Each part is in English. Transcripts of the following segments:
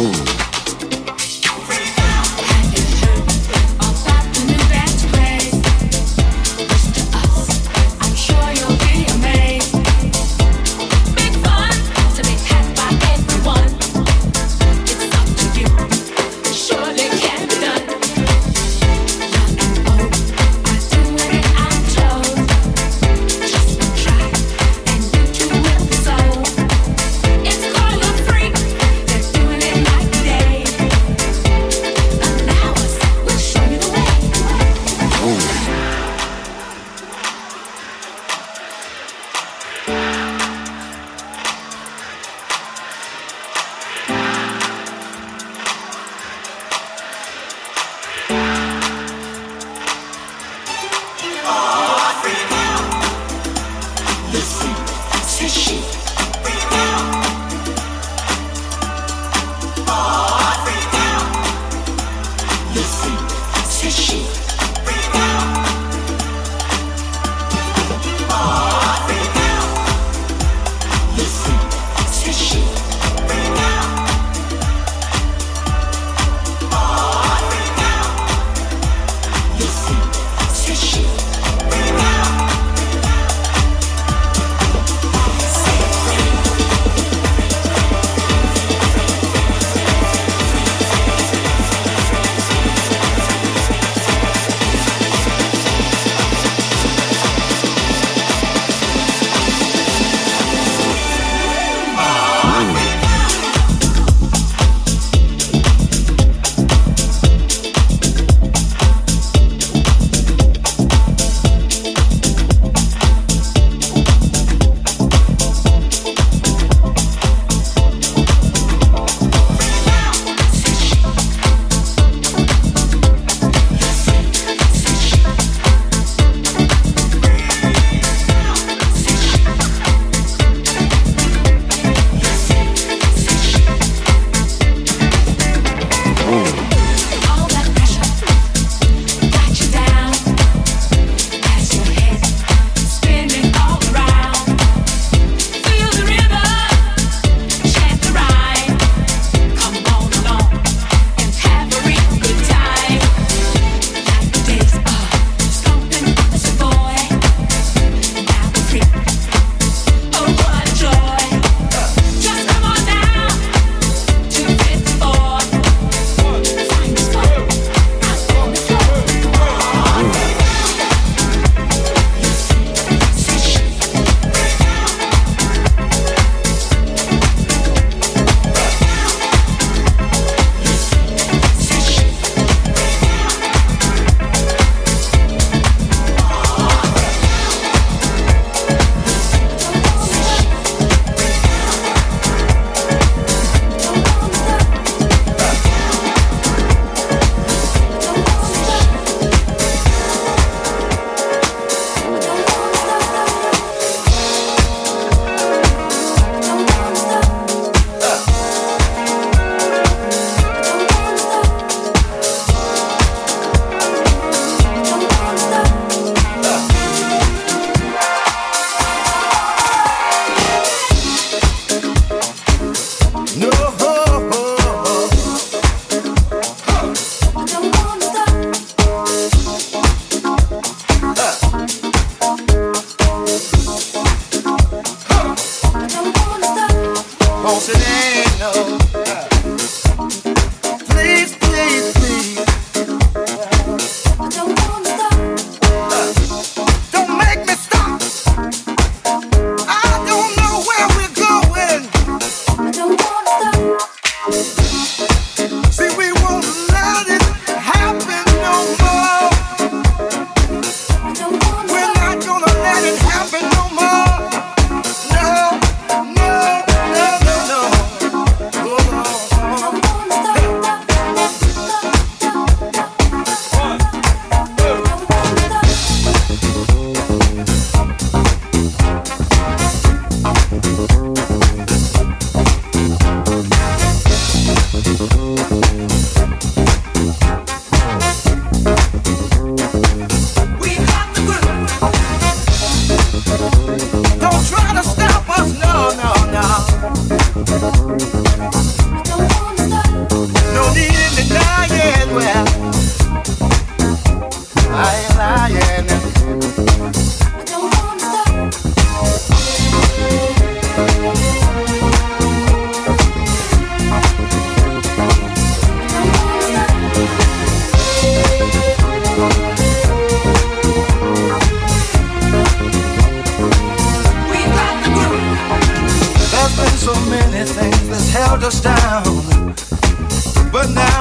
Don't wanna stop.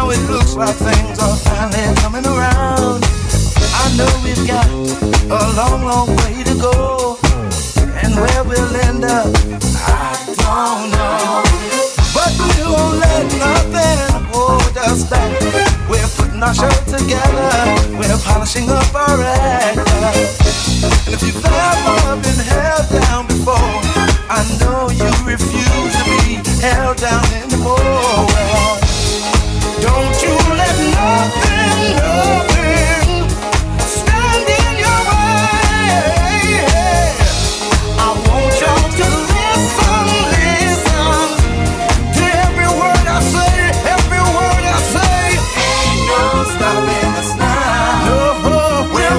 it looks like things are finally coming around. I know we've got a long, long way to go, and where we'll end up, I don't know. But we won't let nothing hold us back. We're putting our show together, we're polishing up our act. And if you've ever been held down before, I know you refuse to be held down anymore. Well, don't you let nothing stand in your way. I want y'all to listen to every word I say, every word I say. Ain't no stopping us now. No, we're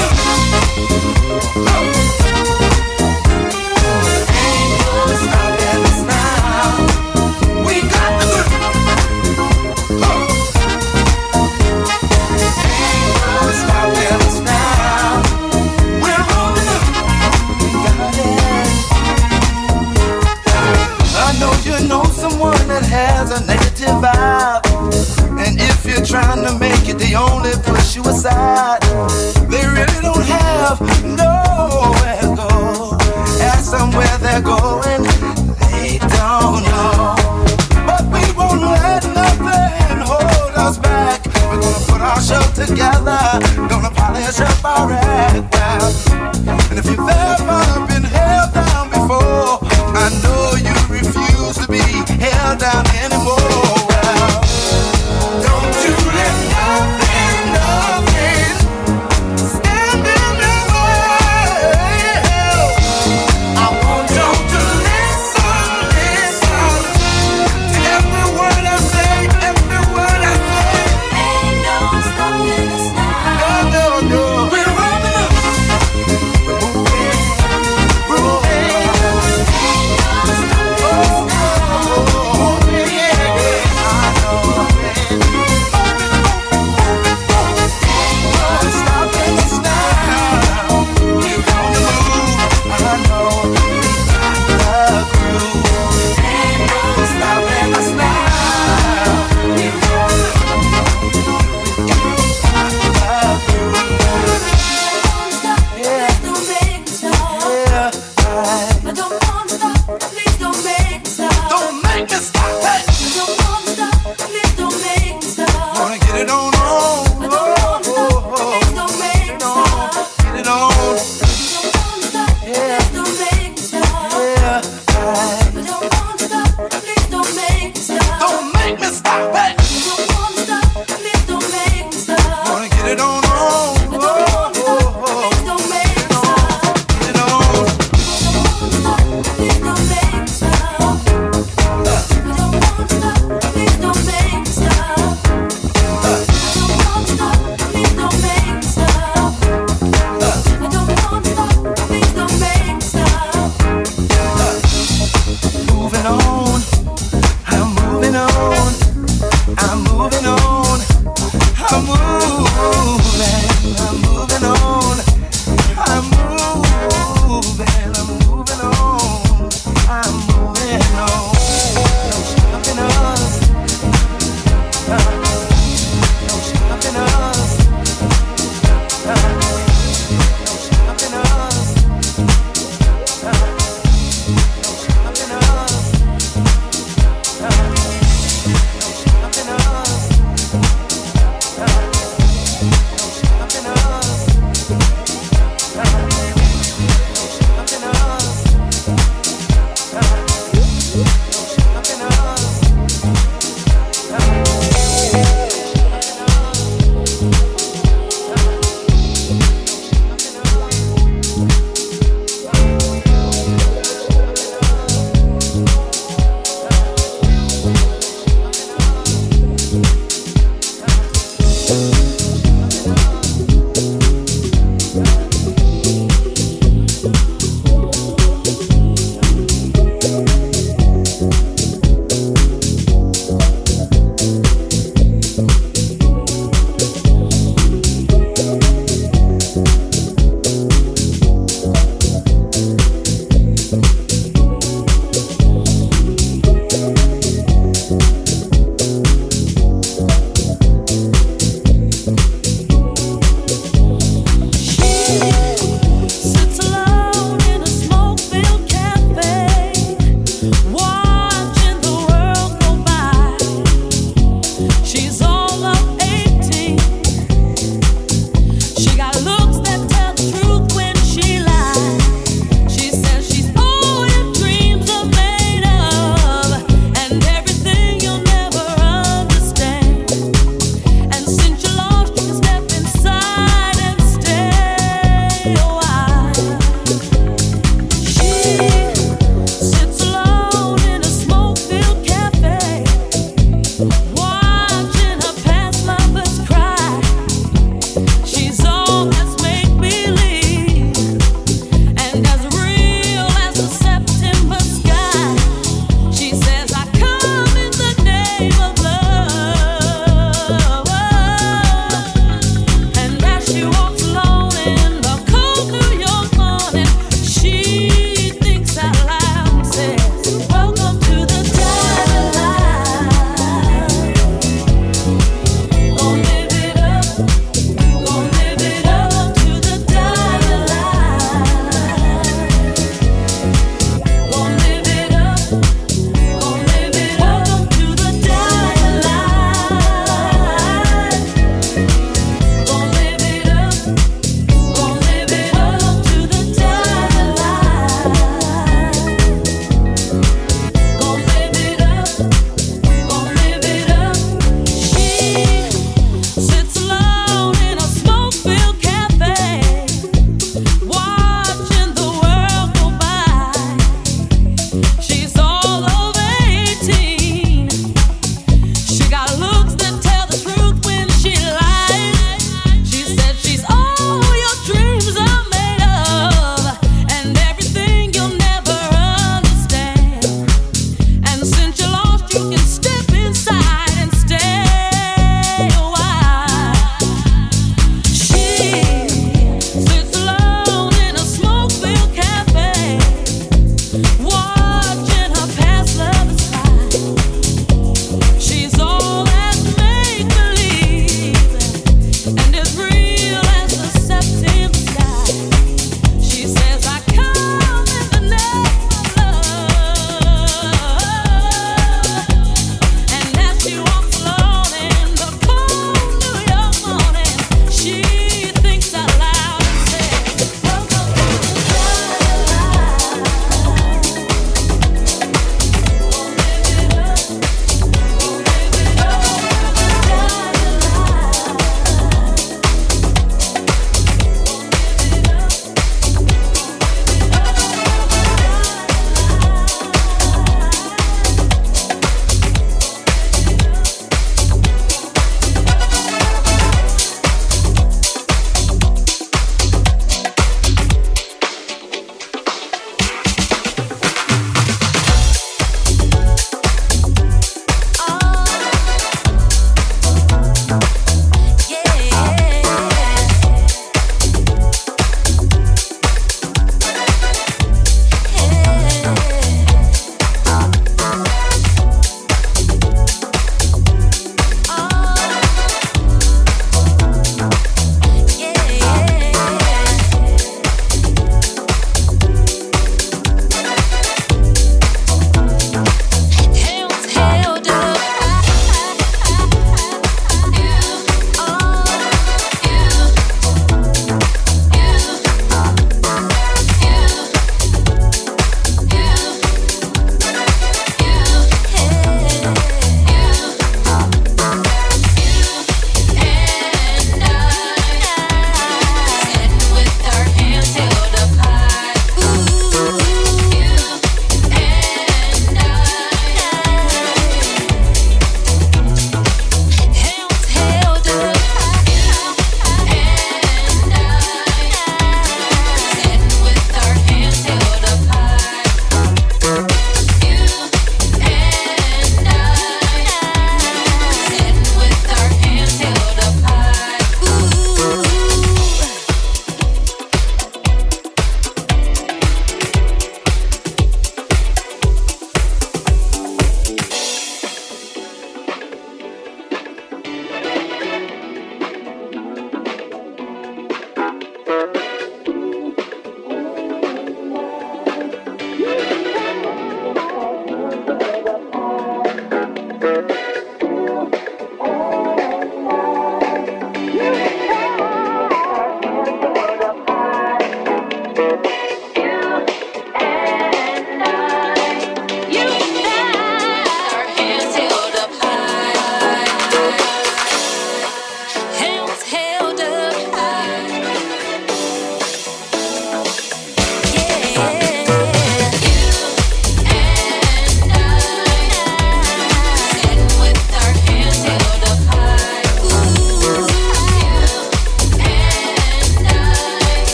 ain't no stopping us now. We got the good. Someone that has a negative vibe, and if you're trying to make it, they only push you aside. They really don't have nowhere to go. Ask them where they're going, they don't know. But we won't let nothing hold us back. We're gonna put our show together, gonna polish up our act out. And if you've ever been held down before, I know you refuse to be held down anymore. Well, don't you let nothing stand in your way. I want you to listen to every word I say, every word I say. Ain't no stopping us now. No, no, no. We're rolling up. We're moving.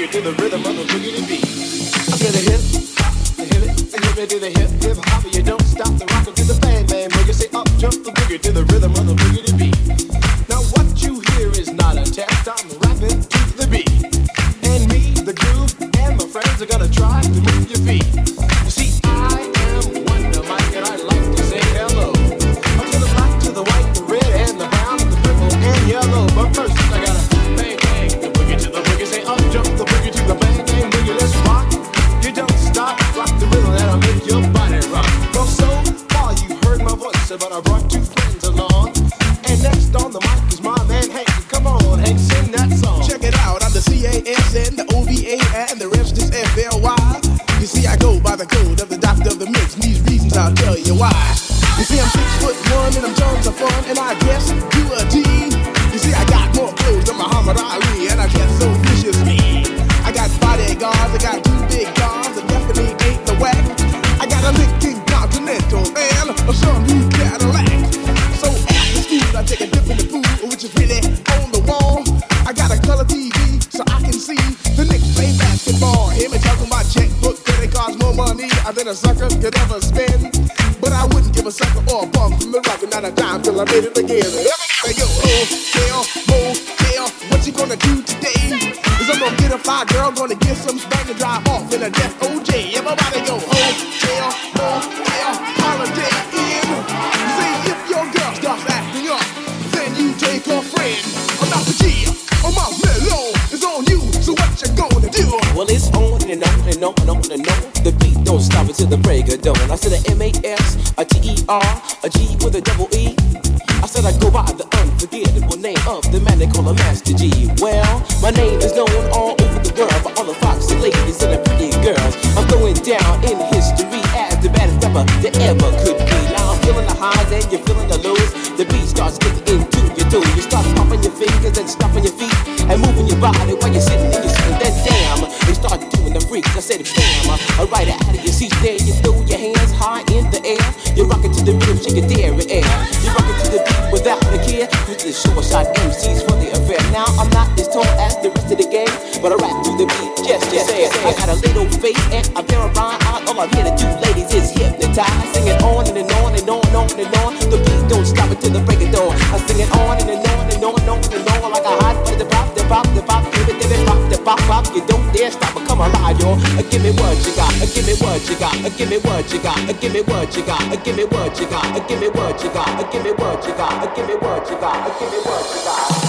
boogie to the rhythm of the boogie beat. I said the hip, to the hip, hip hop, you don't stop the rockin' to the bang bang boogie. Say up, jump the boogie to the rhythm of the boogie beat. Now what you hear is not a test, I'm rapping to the beat. And me, the groove, and my friends are gonna try to move your feet. You see, I am Wonder Mike, and I like to say hello. Up to the black, to the white, the red, and the brown, the purple, and yellow. But first, I gotta bang bang the boogie to the boogie. Say up, jump the boogie to the bang bang boogie. Let's rock. You don't stop, rock the rhythm that'll make your body rock. Well, so far you heard my voice, but I brought two friends along. And next on the mic is my man Hank. Come on, Hank, sing that song. Check it out, I'm the CASN, the OVA, and the rest is FLY. You see, I go by the code of the doctor of the mix, and these reasons I'll tell you why. You see, I'm 6'1", and I'm tons of fun, and I guess you a G. You see, I got more clothes than Muhammad Ali, and I get so vicious me. I got bodyguards, I got two big cars, I definitely ain't the whack. I got a Lincoln Continental and a some new Cadillac. So after school, I take a dip in the pool, which is really on the wall. I got a color TV so I can see the Knicks play basketball. Hear me talking about checkbook, credit cards, more money than a sucker could ever spend. But I wouldn't give a sucker or a bum from the rock, not a dime till I made it again. Hey, yo, hotel, motel, what you gonna do today? Cause I'm gonna get a fly girl, gonna get some spank and drive off in a death OJ. Everybody go hotel, motel, holiday in. Say if your girl starts acting up, then you take her friend. I'm not the G, I'm out mellow. It's on you, so what you gonna do? Well, it's on and on and on and on and on. The beat don't stop until the break of dawn. I said a M-A-S, a T-E-R, a G with a double E. I said I go by the unforgettable name of the man they call a Master G. Well, my name is known all over the world by all the foxy ladies and the pretty girls. I'm going down in history as the baddest rapper that ever could be. Now I'm feeling the highs and you're feeling the lows. The beat starts getting into your toes. You start popping your fingers and stomping your feet and moving your body while you're sitting in your seat. Then damn, they start doing the freaks. I said bam, right out of your seat there. You throw your hands high in the air. You're rocking to the rhythm, shake your dairy air. You're rocking to the beat without a care. With the short shot MCs for the affair. Now I'm not as tall as the rest of the gang, but I rap through the beat just say it. I got a little face and a pair of rhyme eyes. All I'm here to do, ladies, is hypnotize. Singing on and on and on and on and on. The beat don't stop until the break of dawn. I sing it on and on and on and on and on like a hot butter. The pop, the pop, the pop, give it, pop, the pop, pop. You don't dare stop, but come alive, y'all. Give me what you got, give me what you got, give me what you got, give me what you got, give me what you got, give me what you got, give me what you got, give me what you got, give me what you got.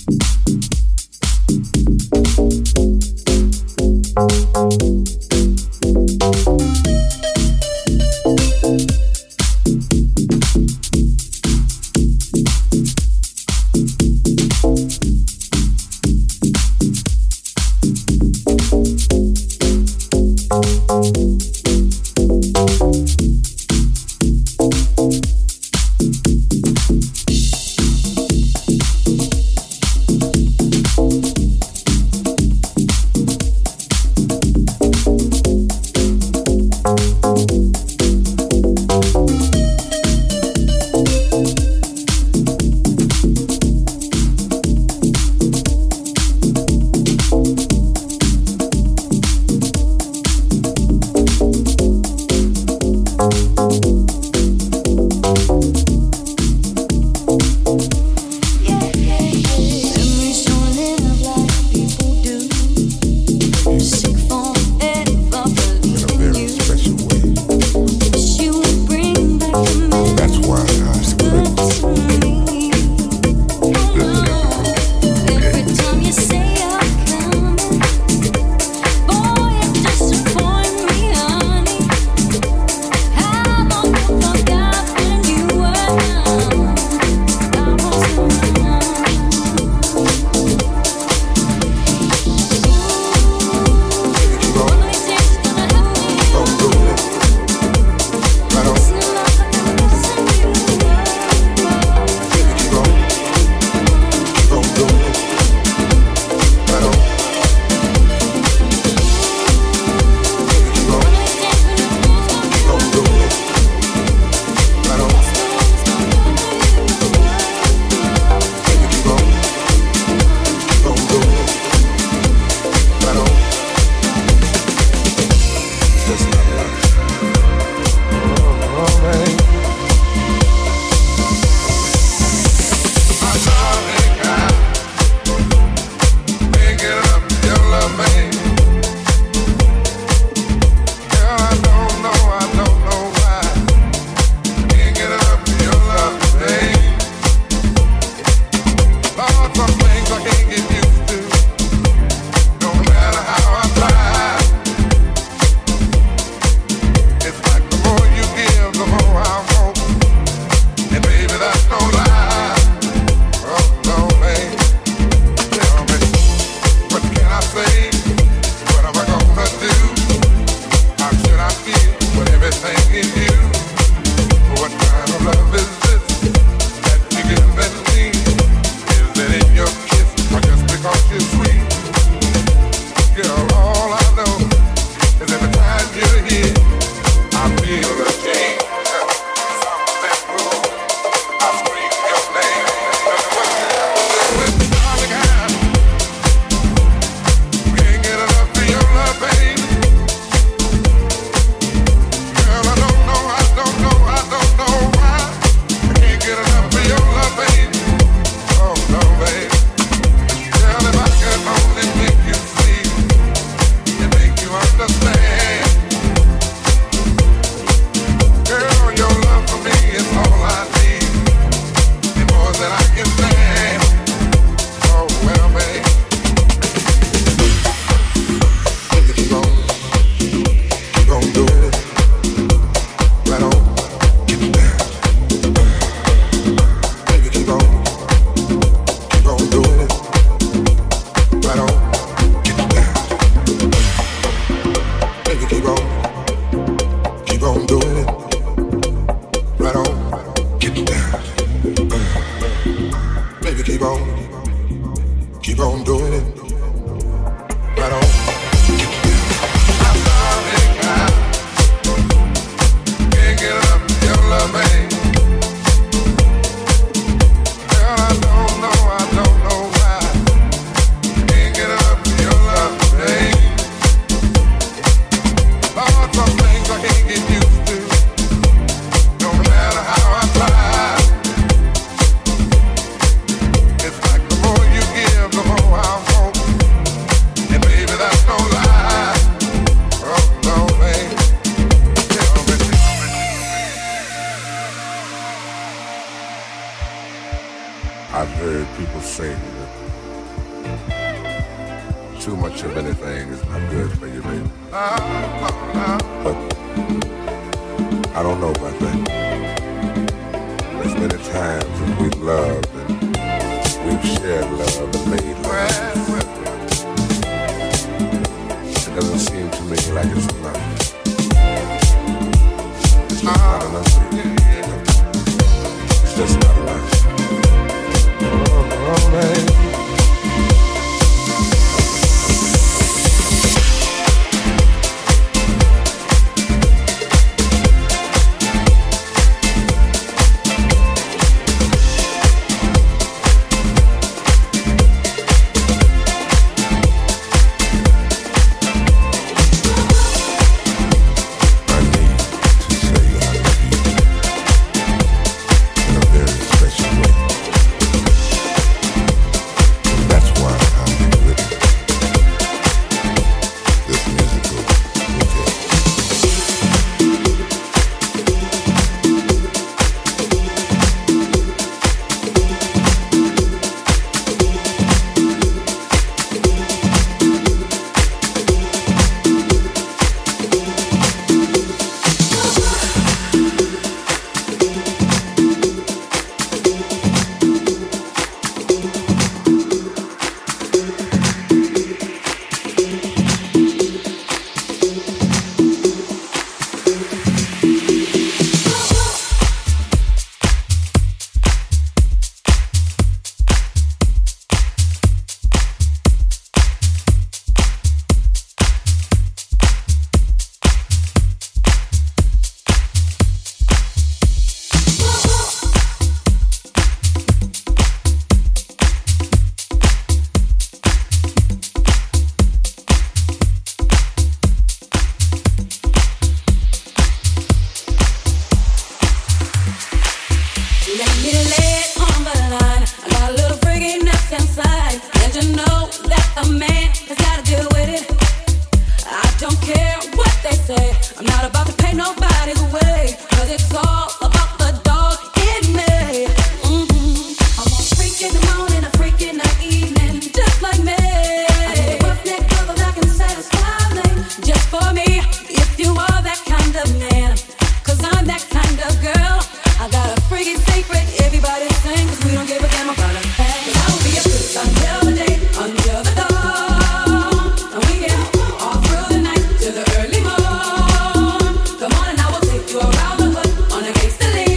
It's like the more you give, the more I want. too much of anything is not good for you, baby. But I don't know about that. There's many times that we've loved and we've shared love and made love. It doesn't seem to me like it's enough. It's just not enough. It's just not enough. Oh, man. Around the hood on a case to leave.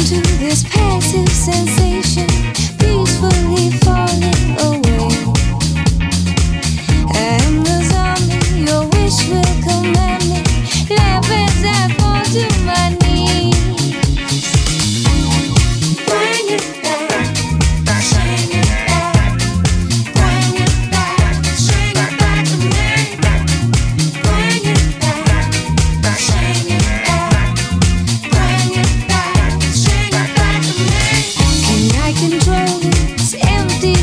Control this empty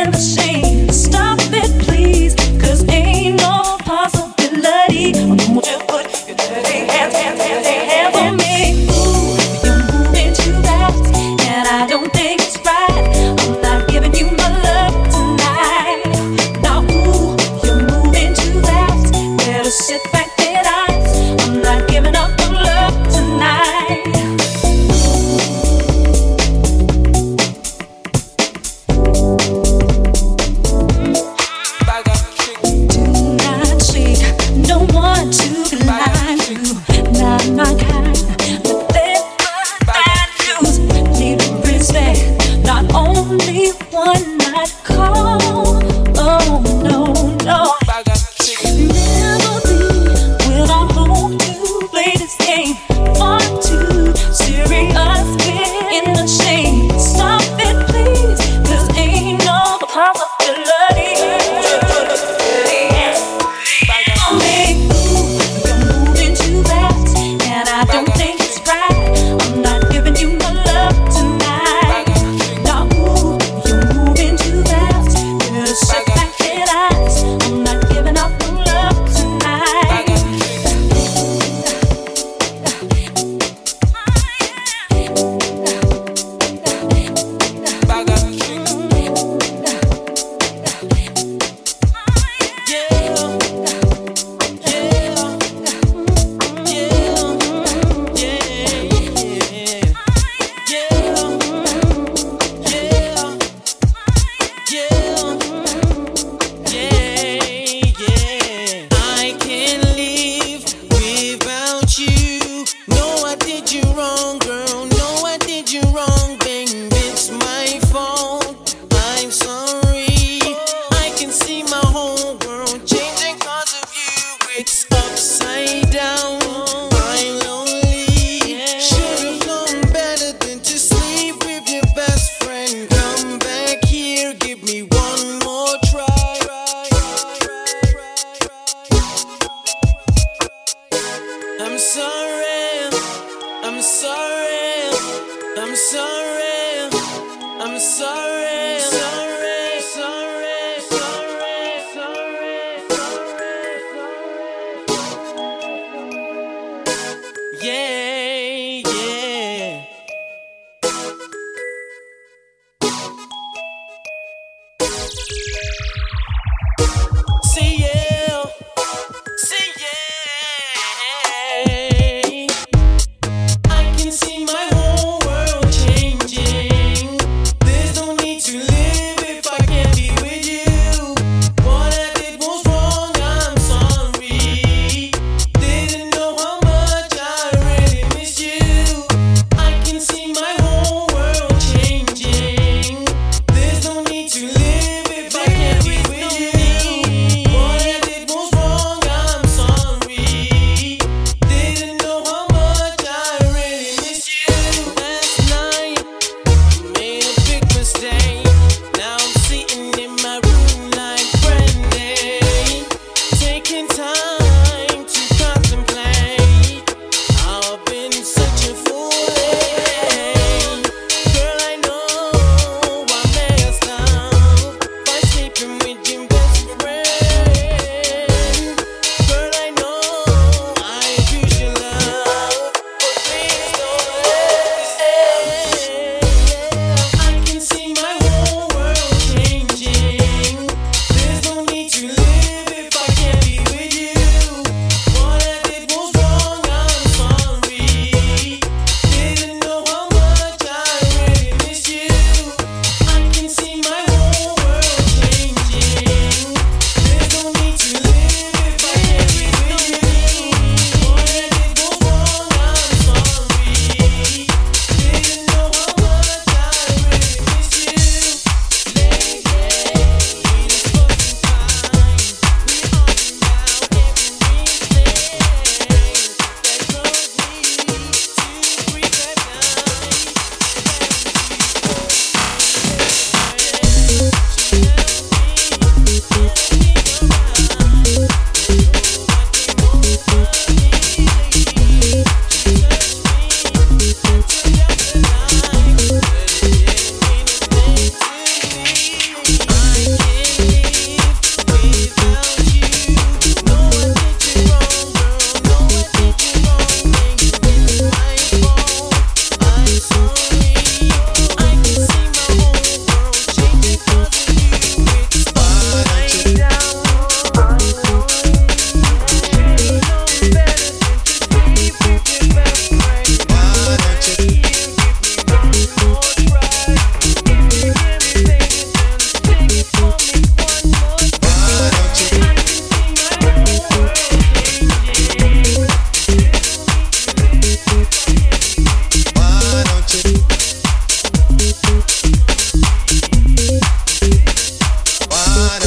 If I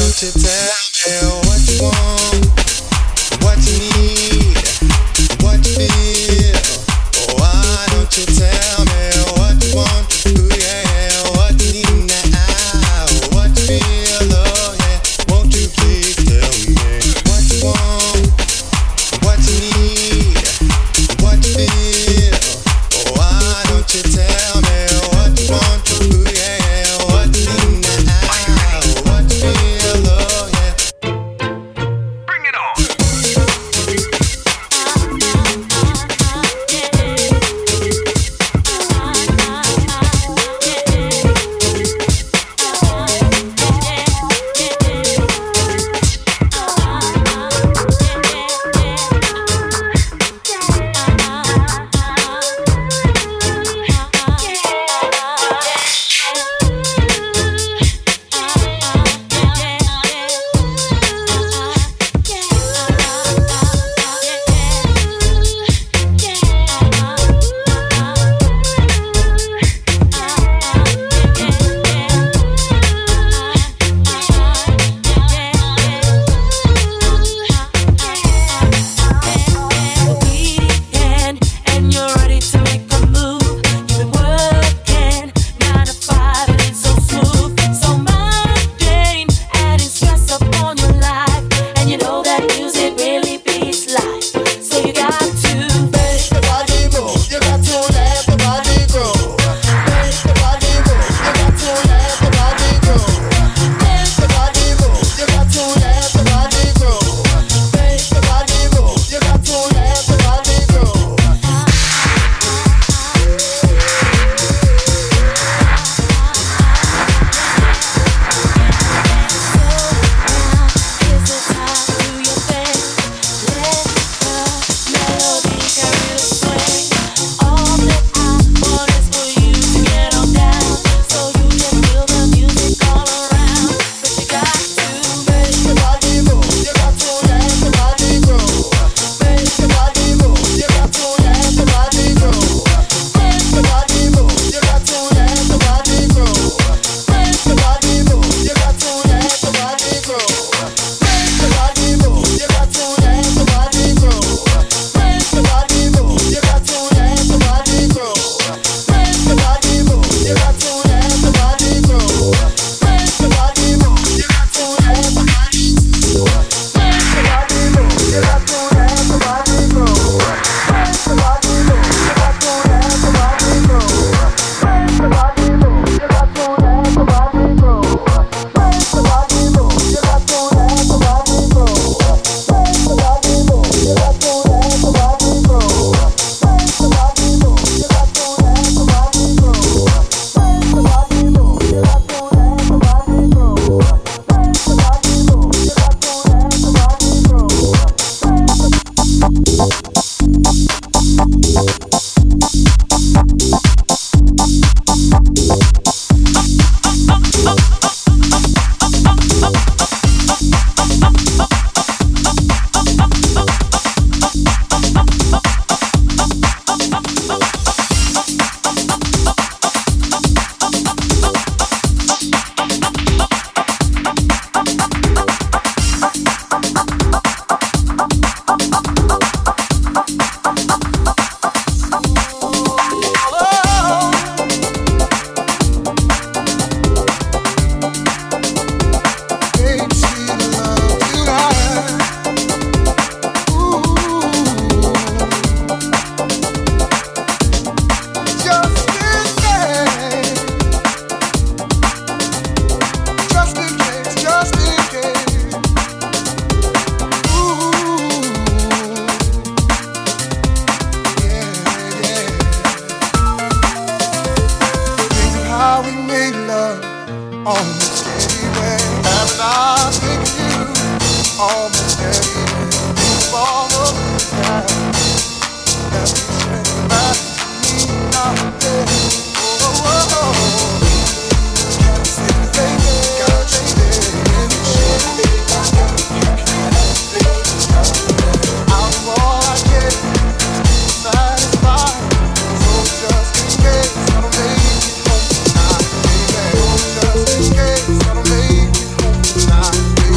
Tonight.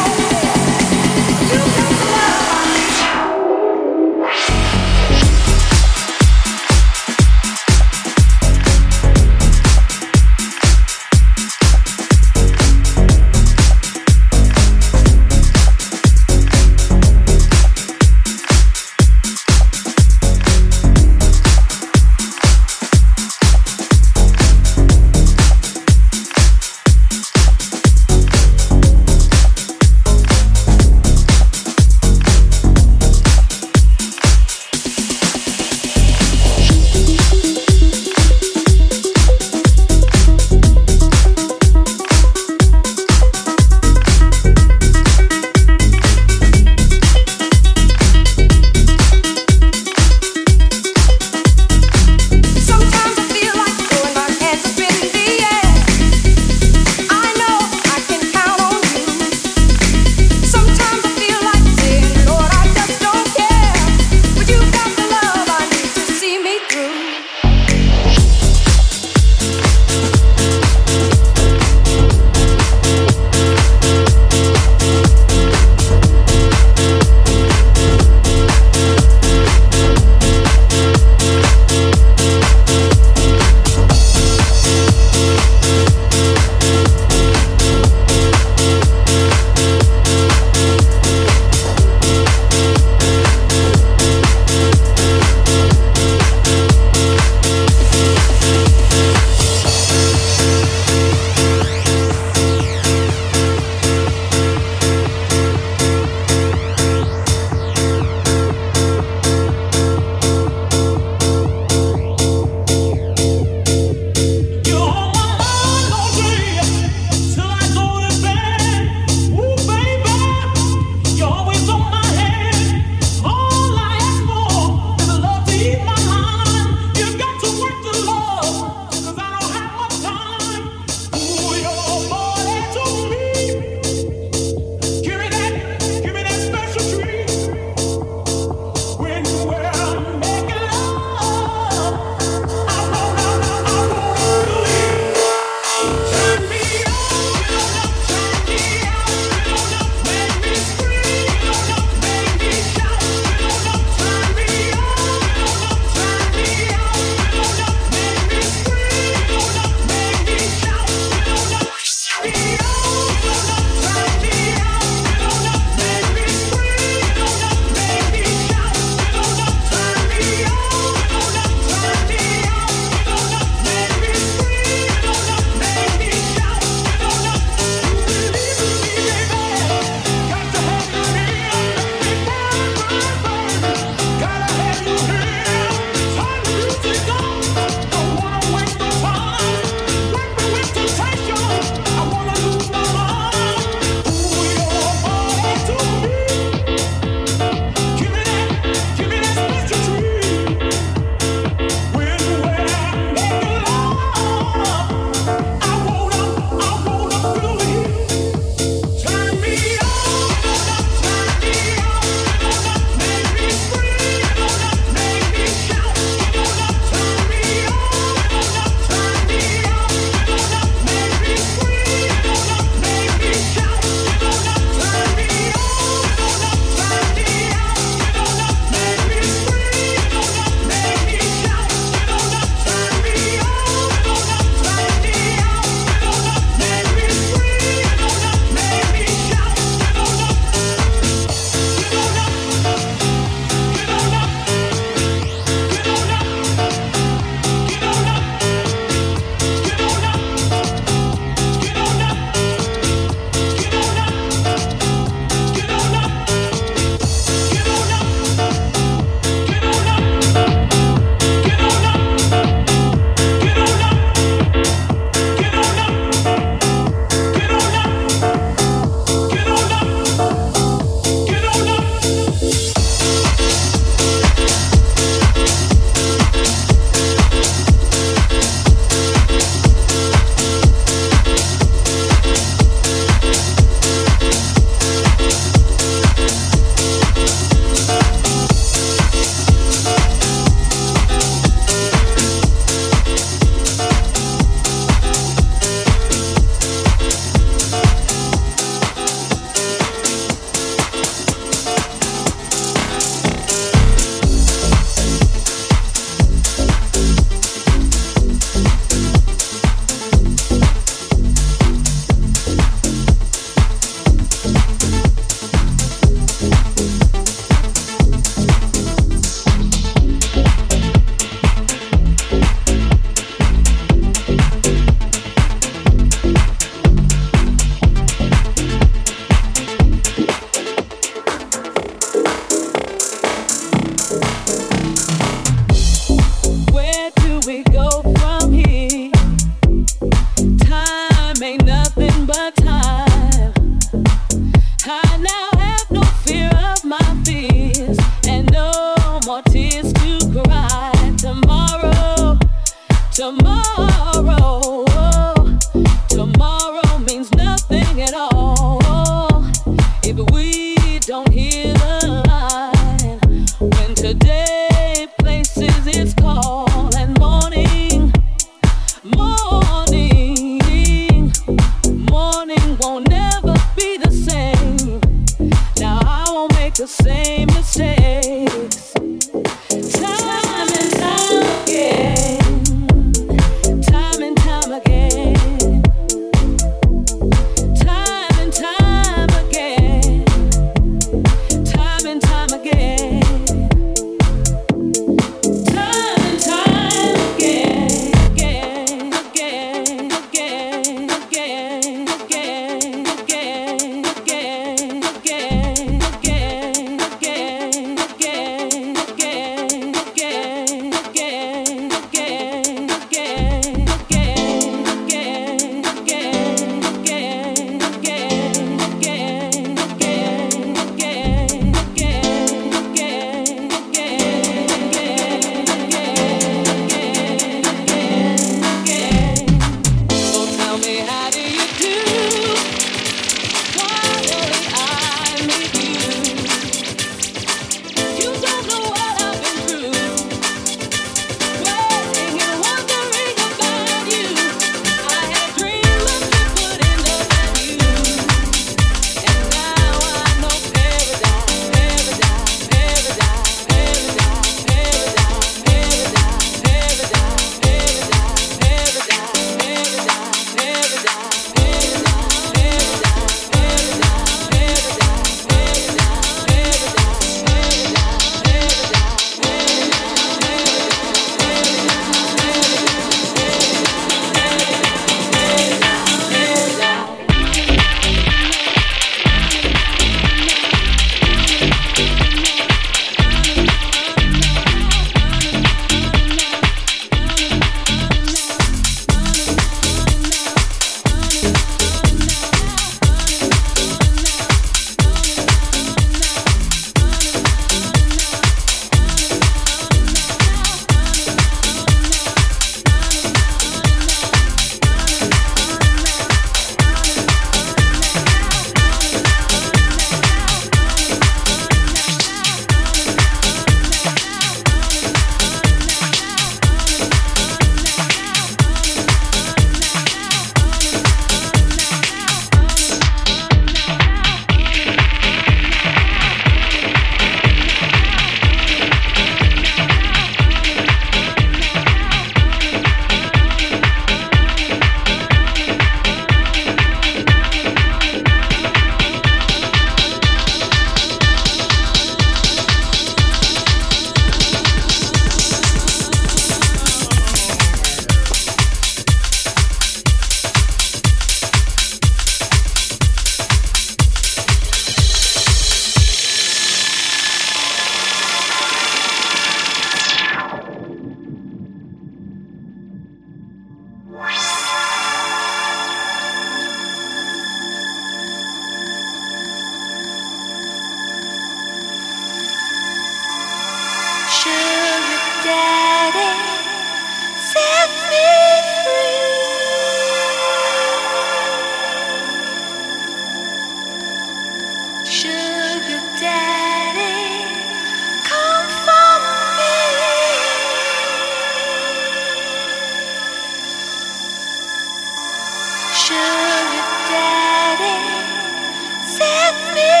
Sugar daddy, set me